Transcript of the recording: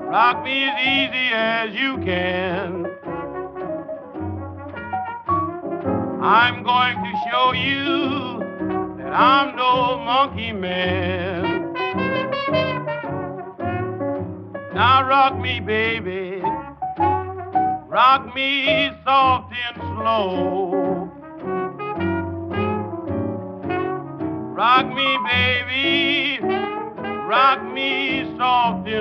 Rock me as easy as you can. I'm going to show you that I'm no monkey man. Now rock me, baby. Rock me soft and slow. Rock me, baby. Rock me soft and